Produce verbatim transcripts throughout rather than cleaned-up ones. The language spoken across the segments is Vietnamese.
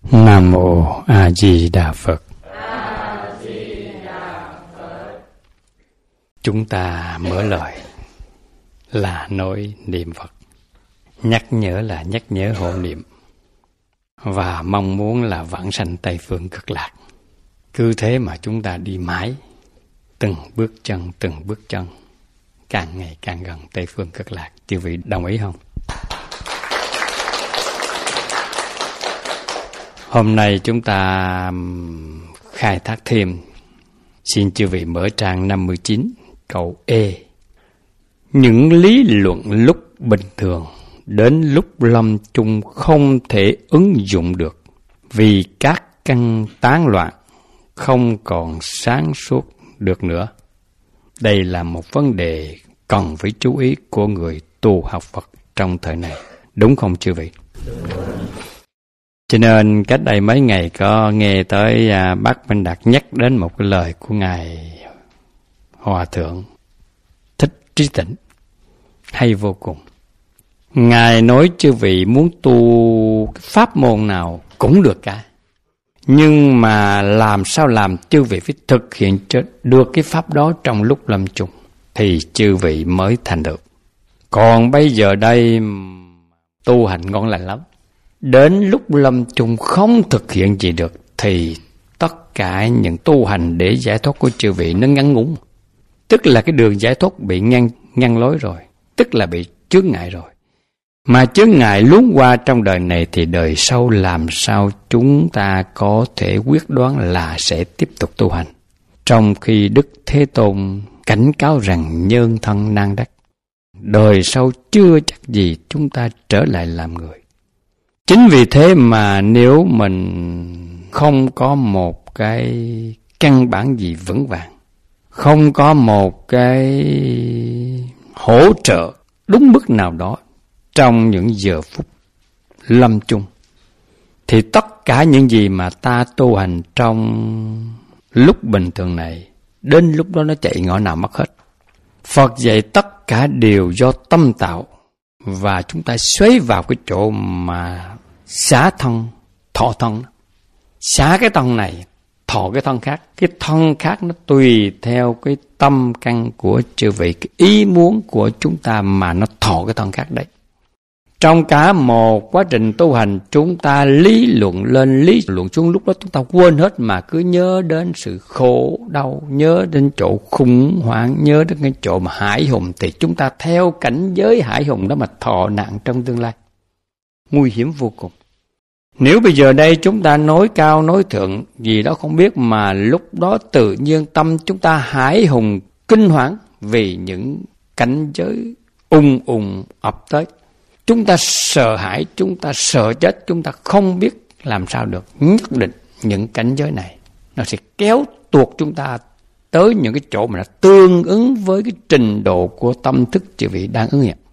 Nam Mô A Di Đà Phật. Chúng ta mở lời là nói niệm Phật, nhắc nhở là nhắc nhở hộ niệm, và mong muốn là vãng sanh Tây Phương Cực Lạc. Cứ thế mà chúng ta đi mãi, từng bước chân, từng bước chân, càng ngày càng gần Tây Phương Cực Lạc. Chư vị đồng ý không? Hôm nay chúng ta khai thác thêm. Xin chư vị mở trang năm mươi chín, câu E. Những lý luận lúc bình thường đến lúc lâm chung không thể ứng dụng được, vì các căn tán loạn, không còn sáng suốt được nữa. Đây là một vấn đề cần phải chú ý của người tu học Phật trong thời này. Đúng không chư vị? Cho nên cách đây mấy ngày có nghe tới à, bác Minh Đạt nhắc đến một cái lời của Ngài Hòa Thượng Thích Trí Tịnh, hay vô cùng. Ngài nói chư vị muốn tu pháp môn nào cũng được cả, nhưng mà làm sao làm chư vị phải thực hiện cho được cái pháp đó trong lúc lâm chung thì chư vị mới thành được. Còn bây giờ đây tu hành ngon lành lắm, đến lúc lâm chung không thực hiện gì được thì tất cả những tu hành để giải thoát của chư vị nó ngắn ngủn. Tức là cái đường giải thoát bị ngăn, ngăn lối rồi, tức là bị chướng ngại rồi. Mà chướng ngại luống qua trong đời này thì đời sau làm sao chúng ta có thể quyết đoán là sẽ tiếp tục tu hành, trong khi Đức Thế Tôn cảnh cáo rằng nhân thân nan đắc, đời sau chưa chắc gì chúng ta trở lại làm người. Chính vì thế mà nếu mình không có một cái căn bản gì vững vàng, không có một cái hỗ trợ đúng mức nào đó trong những giờ phút lâm chung, thì tất cả những gì mà ta tu hành trong lúc bình thường này, đến lúc đó nó chạy ngõ nào mất hết. Phật dạy tất cả đều do tâm tạo, và chúng ta xoáy vào cái chỗ mà xả thân, thọ thân. Xả cái thân này, thọ cái thân khác. Cái thân khác nó tùy theo cái tâm căn của chư vị, cái ý muốn của chúng ta mà nó thọ cái thân khác đấy. Trong cả một quá trình tu hành, chúng ta lý luận lên, lý luận xuống, lúc đó chúng ta quên hết mà cứ nhớ đến sự khổ đau, nhớ đến chỗ khủng hoảng, nhớ đến cái chỗ mà hải hùng, thì chúng ta theo cảnh giới hải hùng đó mà thọ nạn trong tương lai. Nguy hiểm vô cùng. Nếu bây giờ đây chúng ta nói cao nói thượng gì đó không biết, mà lúc đó tự nhiên tâm chúng ta hải hùng kinh hoảng vì những cảnh giới ùng ùng ập tới, chúng ta sợ hãi, chúng ta sợ chết, chúng ta không biết làm sao được. Nhất định những cảnh giới này nó sẽ kéo tuột chúng ta tới những cái chỗ mà nó tương ứng với cái trình độ của tâm thức chư vị đang ứng hiện.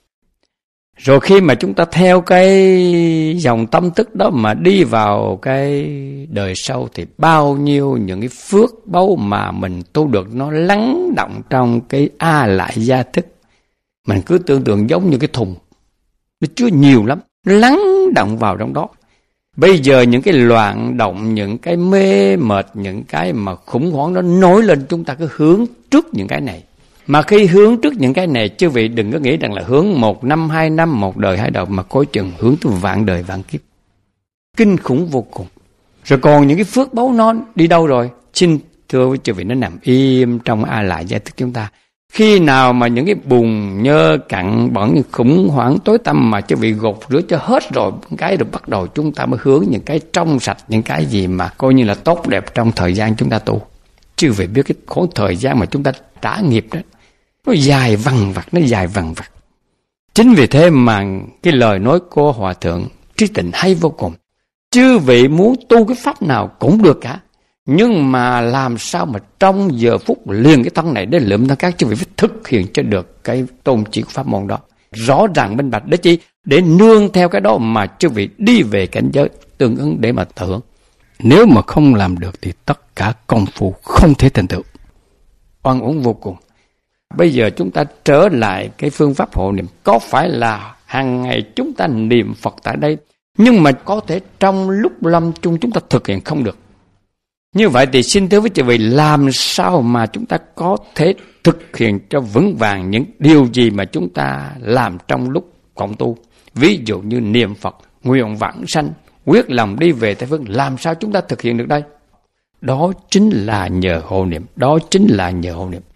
Rồi khi mà chúng ta theo cái dòng tâm thức đó mà đi vào cái đời sau, thì bao nhiêu những cái phước báu mà mình tu được nó lắng động trong cái A Lại Gia thức. Mình cứ tưởng tượng giống như cái thùng, nó chứa nhiều lắm, nó lắng động vào trong đó. Bây giờ những cái loạn động, những cái mê mệt, những cái mà khủng hoảng nó nổi lên, chúng ta cứ hướng trước những cái này. Mà khi hướng trước những cái này, chư vị đừng có nghĩ rằng là hướng một năm, hai năm, một đời, hai đời, mà coi chừng hướng tới vạn đời, vạn kiếp. Kinh khủng vô cùng. Rồi còn những cái phước báu nó đi đâu rồi? Xin thưa với chư vị, nó nằm im trong A Lại Gia thức chúng ta. Khi nào mà những cái bùn nhơ cặn bẩn khủng hoảng tối tăm mà chư vị gột rửa cho hết rồi, cái rồi bắt đầu chúng ta mới hướng những cái trong sạch, những cái gì mà coi như là tốt đẹp trong thời gian chúng ta tu. Chư vị biết cái khoảng thời gian mà chúng ta trả nghiệp đó, nó dài vằng vặc, nó dài vằng vặc. Chính vì thế mà cái lời nói của Hòa Thượng Trí Tịnh hay vô cùng. Chư vị muốn tu cái pháp nào cũng được cả, nhưng mà làm sao mà trong giờ phút liền cái thân này đến lượm thân khác, chư vị phải thực hiện cho được cái tôn chỉ của pháp môn đó rõ ràng minh bạch. Để chi? Để nương theo cái đó mà chư vị đi về cảnh giới tương ứng để mà thưởng. Nếu mà không làm được thì tất cả công phu không thể thành tựu, oan uổng vô cùng. Bây giờ chúng ta trở lại cái phương pháp hộ niệm, có phải là hàng ngày chúng ta niệm Phật tại đây, Nhưng mà có thể trong lúc lâm chung chúng ta thực hiện không được. Như vậy thì xin thưa với quý vị, làm sao mà chúng ta có thể thực hiện cho vững vàng những điều gì mà chúng ta làm trong lúc cộng tu? Ví dụ như niệm Phật, nguyện vãng sanh, quyết lòng đi về Tây Phương, làm sao chúng ta thực hiện được đây? Đó chính là nhờ hộ niệm, đó chính là nhờ hộ niệm.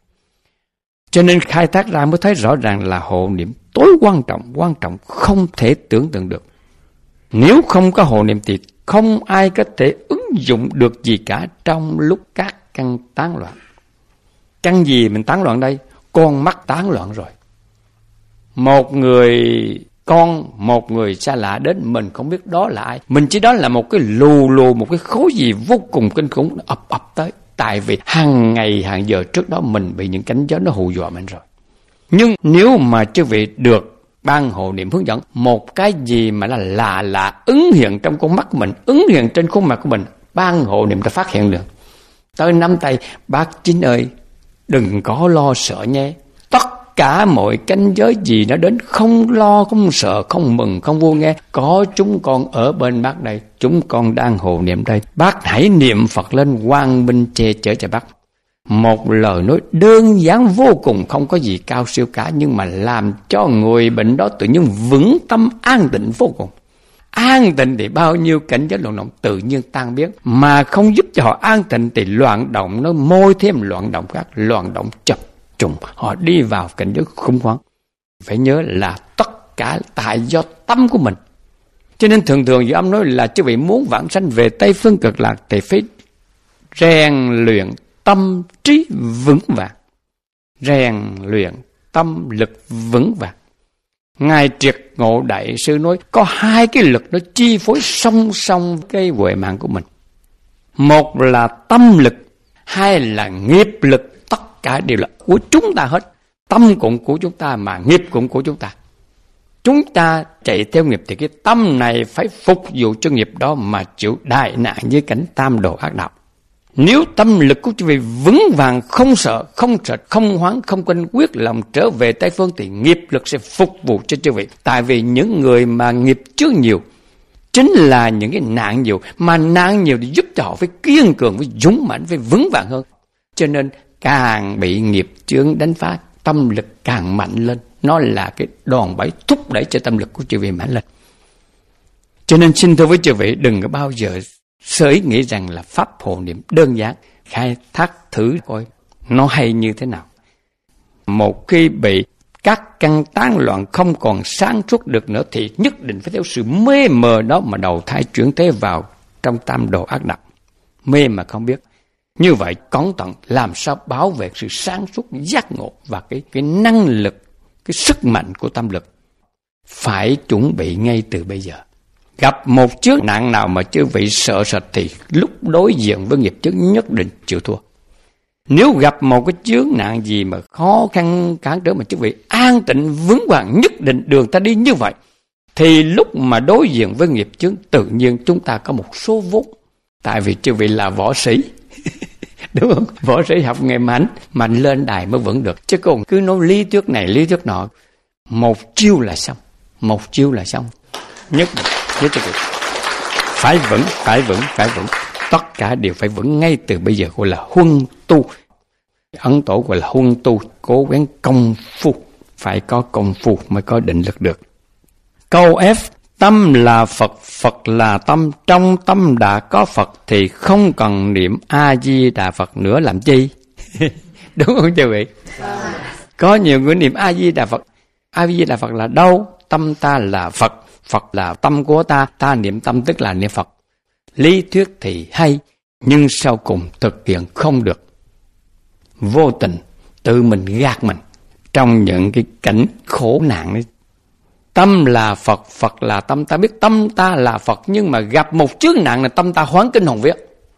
Cho nên khai thác ra mới thấy rõ ràng là hộ niệm tối quan trọng, quan trọng không thể tưởng tượng được. Nếu không có hộ niệm thì không ai có thể ứng dụng được gì cả trong lúc các căn tán loạn. Căn gì mình tán loạn đây? Con mắt tán loạn rồi. Một người con, một người xa lạ đến, mình không biết đó là ai. Mình chỉ đó là một cái lù lù, một cái khối gì vô cùng kinh khủng ập ập tới. Tại vì hàng ngày, hàng giờ trước đó mình bị những cánh gió nó hù dọa mình rồi. Nhưng nếu mà chư vị được ban hộ niệm hướng dẫn, một cái gì mà là lạ lạ ứng hiện trong con mắt của mình, ứng hiện trên khuôn mặt của mình, ban hộ niệm ta phát hiện được. Tới nắm tay, bác Chính ơi, đừng có lo sợ nhé. Tất cả mọi cánh giới gì nó đến, không lo, không sợ, không mừng, không vui nghe. Có chúng con ở bên bác đây, chúng con đang hộ niệm đây. Bác hãy niệm Phật lên, quang minh che chở cho bác. Một lời nói đơn giản vô cùng, không có gì cao siêu cả, nhưng mà làm cho người bệnh đó tự nhiên vững tâm an tịnh vô cùng. An tịnh thì bao nhiêu cảnh giới loạn động tự nhiên tan biến, mà không giúp cho họ an tịnh thì loạn động nó môi thêm loạn động khác, loạn động chập trùng, họ đi vào cảnh giới khủng hoảng. Phải nhớ là tất cả tại do tâm của mình. Cho nên thường thường Dư Âm nói là chứ vị muốn vãng sanh về Tây Phương Cực Lạc thì phải rèn luyện tâm trí vững vàng, rèn luyện tâm lực vững vàng. Ngài Triệt Ngộ Đại Sư nói có hai cái lực nó chi phối song song cái huệ mạng của mình. Một là tâm lực, hai là nghiệp lực. Tất cả đều là của chúng ta hết. Tâm cũng của chúng ta mà nghiệp cũng của chúng ta. Chúng ta chạy theo nghiệp thì cái tâm này phải phục vụ cho nghiệp đó mà chịu đại nạn với cảnh tam đồ ác đạo. Nếu tâm lực của quý vị vững vàng, không sợ, không sợ, không hoảng, không quên, quyết lòng trở về Tây Phương thì nghiệp lực sẽ phục vụ cho quý vị. Tại vì những người mà nghiệp chướng nhiều chính là những cái nạn nhiều, mà nạn nhiều thì giúp cho họ phải kiên cường, phải dũng mãnh, phải vững vàng hơn. Cho nên càng bị nghiệp chướng đánh phá, tâm lực càng mạnh lên. Nó là cái đòn bẩy thúc đẩy cho tâm lực của quý vị mạnh lên. Cho nên xin thưa với quý vị, đừng có bao giờ sơ ý nghĩ rằng là pháp hộ niệm đơn giản. Khai thác thử coi nó hay như thế nào. Một khi bị các căn tán loạn không còn sáng suốt được nữa thì nhất định phải theo sự mê mờ đó mà đầu thai chuyển thế vào trong tam đồ ác đạo. Mê mà không biết. Như vậy cẩn thận làm sao bảo vệ sự sáng suốt, giác ngộ và cái, cái năng lực, cái sức mạnh của tâm lực. Phải chuẩn bị ngay từ bây giờ. Gặp một chướng nạn nào mà chư vị sợ sệt thì lúc đối diện với nghiệp chướng nhất định chịu thua. Nếu gặp một cái chướng nạn gì mà khó khăn cản trở mà chư vị an tịnh vững vàng, nhất định đường ta đi như vậy, thì lúc mà đối diện với nghiệp chướng tự nhiên chúng ta có một số vốn. Tại vì chư vị là võ sĩ. Đúng không? Võ sĩ học nghề mạnh, mạnh lên đài mới vững được. Chứ còn cứ nói lý thuyết này, lý thuyết nọ, một chiêu là xong. Một chiêu là xong. Nhất định, nhất định. Phải vững, phải vững, phải vững. Tất cả đều phải vững ngay từ bây giờ, gọi là huân tu. Ấn Tổ gọi là huân tu, cố gắng công phu. Phải có công phu mới có định lực được. Câu F, tâm là Phật, Phật là tâm. Trong tâm đã có Phật thì không cần niệm A-di-đà Phật nữa làm chi? Đúng không quý vị? Có nhiều người niệm A-di-đà Phật. A-di-đà Phật là đâu? Tâm ta là Phật, Phật là tâm của ta. Ta niệm tâm tức là niệm Phật. Lý thuyết thì hay, nhưng sau cùng thực hiện không được. Vô tình, tự mình gạt mình trong những cái cảnh khổ nạn đấy. Tâm là Phật, Phật là tâm. Ta biết tâm ta là Phật, nhưng mà gặp một chướng nạn là tâm ta hoảng kinh hồn vía.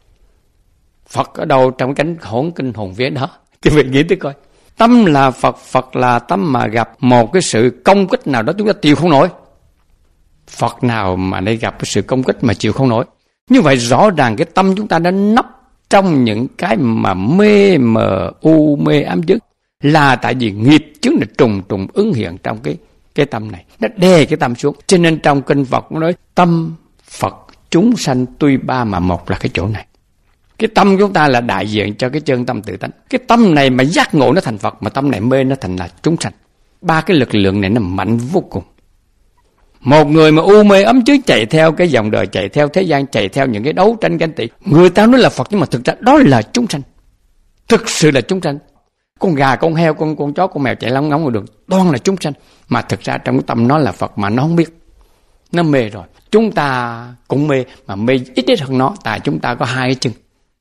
Phật ở đâu trong cảnh hoảng kinh hồn vía đó? Quý vị nghĩ tới coi. Tâm là Phật, Phật là tâm, mà gặp một cái sự công kích nào đó chúng ta chịu không nổi. Phật nào mà đây gặp cái sự công kích mà chịu không nổi. Như vậy rõ ràng cái tâm chúng ta đã nấp trong những cái mà mê mờ u mê ám dứt, là tại vì nghiệp chướng là trùng trùng ứng hiện trong cái cái tâm này, nó đè cái tâm xuống. Cho nên trong kinh Phật nó nói tâm Phật chúng sanh tuy ba mà một là cái chỗ này. Cái tâm chúng ta là đại diện cho cái chân tâm tự tánh. Cái tâm này mà giác ngộ nó thành Phật, mà tâm này mê nó thành là chúng sanh. Ba cái lực lượng này nó mạnh vô cùng. Một người mà u mê ấm chứa chạy theo cái dòng đời, chạy theo thế gian, chạy theo những cái đấu tranh ganh tị, người ta nói là Phật nhưng mà thực ra đó là chúng sanh. Thực sự là chúng sanh. Con gà, con heo, con con chó, con mèo chạy lóng ngóng ngoài đường, toàn là chúng sanh. Mà thực ra trong cái tâm nó là Phật mà nó không biết. Nó mê rồi. Chúng ta cũng mê, mà mê ít ít hơn nó, tại chúng ta có hai cái chân.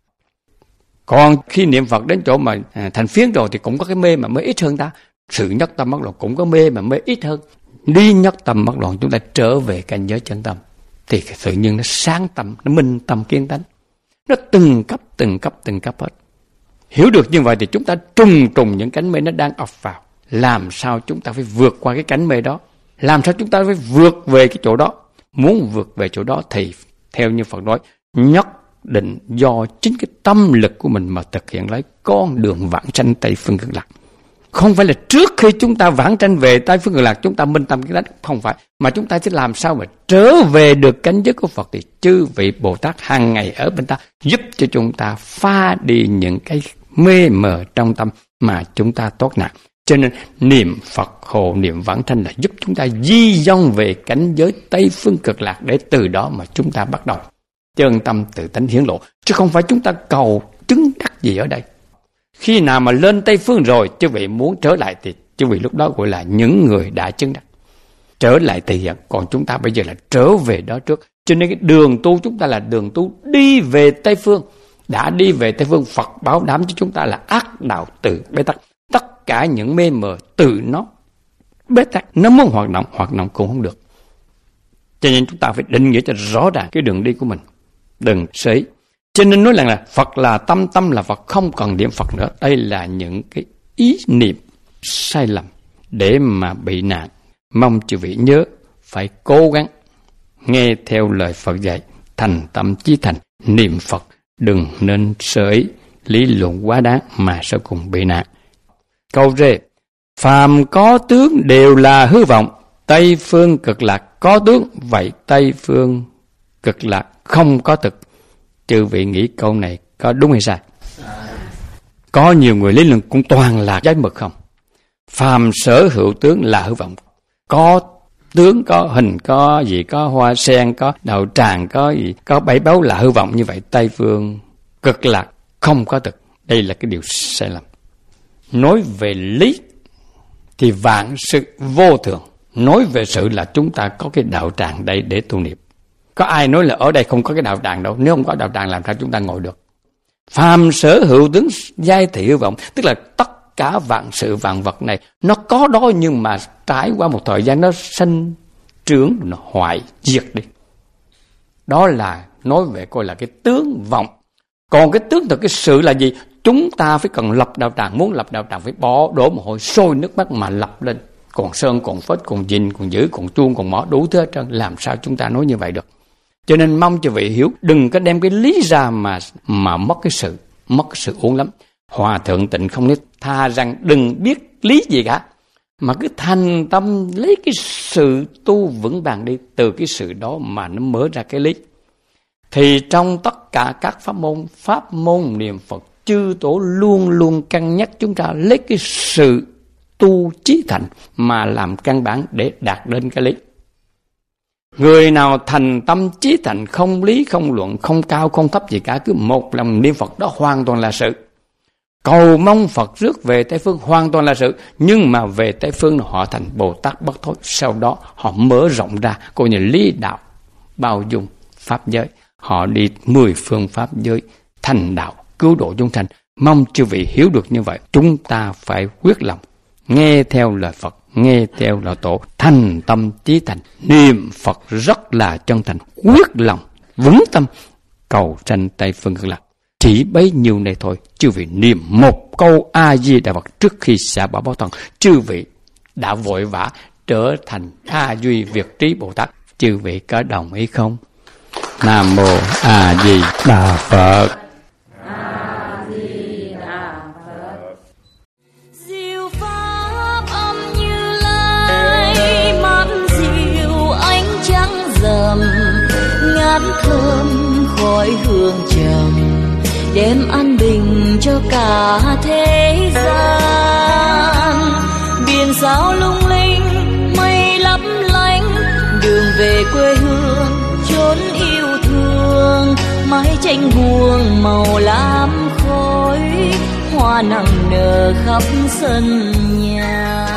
Còn khi niệm Phật đến chỗ mà à, thành phiến rồi thì cũng có cái mê mà mê ít hơn ta. Sự nhất tâm bất loạn cũng có mê mà mê ít hơn. Đi nhất tâm bất loạn chúng ta trở về cảnh giới chân tâm, thì tự nhiên nó sáng tâm, nó minh tâm kiến tánh. Nó từng cấp, từng cấp, từng cấp hết. Hiểu được như vậy thì chúng ta trùng trùng những cánh mê nó đang ập vào. Làm sao chúng ta phải vượt qua cái cánh mê đó? Làm sao chúng ta phải vượt về cái chỗ đó? Muốn vượt về chỗ đó thì theo như Phật nói, nhất định do chính cái tâm lực của mình mà thực hiện lấy con đường vãng sanh Tây Phương Cực Lạc. Không phải là trước khi chúng ta vãng sanh về Tây Phương Cực Lạc chúng ta minh tâm cái đó, không phải. Mà chúng ta sẽ làm sao mà trở về được cảnh giới của Phật, thì chư vị Bồ Tát hàng ngày ở bên ta giúp cho chúng ta phá đi những cái mê mờ trong tâm mà chúng ta thoát nạn. Cho nên niệm Phật hộ niệm vãng sanh là giúp chúng ta di dông về cảnh giới Tây Phương Cực Lạc, để từ đó mà chúng ta bắt đầu chân tâm tự tánh hiển lộ, chứ không phải chúng ta cầu chứng đắc gì ở đây. Khi nào mà lên Tây Phương rồi, chư vị muốn trở lại thì chư vị lúc đó gọi là những người đã chứng đắc. Trở lại thì hiện, còn chúng ta bây giờ là trở về đó trước. Cho nên cái đường tu chúng ta là đường tu đi về Tây Phương. Đã đi về Tây Phương, Phật báo đám cho chúng ta là ác đạo tự bế tắc. Tất cả những mê mờ tự nó bế tắc, nó muốn hoạt động, hoạt động cũng không được. Cho nên chúng ta phải định nghĩa cho rõ ràng cái đường đi của mình. Đừng sấy. Cho nên nói rằng là Phật là tâm, tâm là Phật, không cần niệm Phật nữa. Đây là những cái ý niệm sai lầm để mà bị nạn. Mong chư vị nhớ phải cố gắng nghe theo lời Phật dạy, thành tâm chí thành, niệm Phật, đừng nên sới lý luận quá đáng mà sau cùng bị nạn. Câu rê, phàm có tướng đều là hư vọng, Tây Phương Cực Lạc có tướng, vậy Tây Phương Cực Lạc không có thực. Chư vị nghĩ câu này có đúng hay sai? Có nhiều người lý luận cũng toàn là trái mực không. Phàm sở hữu tướng là hư vọng. Có tướng, có hình, có gì, có hoa sen, có đậu tràng, có gì, có bảy báu là hư vọng. Như vậy Tây Phương Cực Lạc không có thực. Đây là cái điều sai lầm. Nói về lý thì vạn sự vô thường. Nói về sự là chúng ta có cái đạo tràng đây để tu niệm. Có ai nói là ở đây không có cái đạo tràng đâu. Nếu không có đạo tràng làm sao chúng ta ngồi được? Phàm sở hữu tướng giai thị hư vọng, tức là tất cả vạn sự vạn vật này nó có đó, nhưng mà trải qua một thời gian nó sinh trưởng, nó hoại diệt đi. Đó là nói về coi là cái tướng vọng. Còn cái tướng thực cái sự là gì? Chúng ta phải cần lập đạo tràng. Muốn lập đạo tràng phải bỏ đổ mồ hôi sôi nước mắt mà lập lên. Còn sơn, còn phết, còn dình, còn giữ, còn chuông, còn mỏ, đủ thứ hết trơn. Làm sao chúng ta nói như vậy được? Cho nên mong cho vị hiểu, đừng có đem cái lý ra mà mà mất cái sự, mất cái sự uổng lắm. Hòa thượng Tịnh không nói tha rằng đừng biết lý gì cả, mà cứ thành tâm lấy cái sự tu vững vàng đi, từ cái sự đó mà nó mở ra cái lý. Thì trong tất cả các pháp môn, pháp môn niệm Phật, chư tổ luôn luôn cân nhắc chúng ta lấy cái sự tu chí thành mà làm căn bản để đạt đến cái lý. Người nào thành tâm chí thành, không lý, không luận, không cao, không thấp gì cả, cứ một lòng niệm Phật, đó hoàn toàn là sự. Cầu mong Phật rước về Tây Phương hoàn toàn là sự. Nhưng mà về Tây Phương họ thành Bồ Tát bất thối. Sau đó họ mở rộng ra, coi như lý đạo, bao dung, pháp giới. Họ đi mười phương pháp giới, thành đạo, cứu độ chúng sanh. Mong chư vị hiểu được như vậy. Chúng ta phải quyết lòng nghe theo lời Phật, nghe theo lời tổ, thành tâm chí thành, niệm Phật rất là chân thành, quyết lòng, vững tâm, cầu sanh Tây Phương Cực Lạc. Chỉ bấy nhiêu này thôi, chư vị niệm một câu A Di Đà Phật trước khi xả bỏ báo thân, chư vị đã vội vã trở thành A Duy Việt Trí Bồ Tát. Chư vị có đồng ý không? Nam Mô A Di Đà Phật. Diệu pháp âm Như Lai cám thơm khói hương trầm, đem an bình cho cả thế gian. Biển sao lung linh, mây lấp lánh, đường về quê hương chốn yêu thương. Mái tranh buông màu lam khói, hoa nặng nở khắp sân nhà.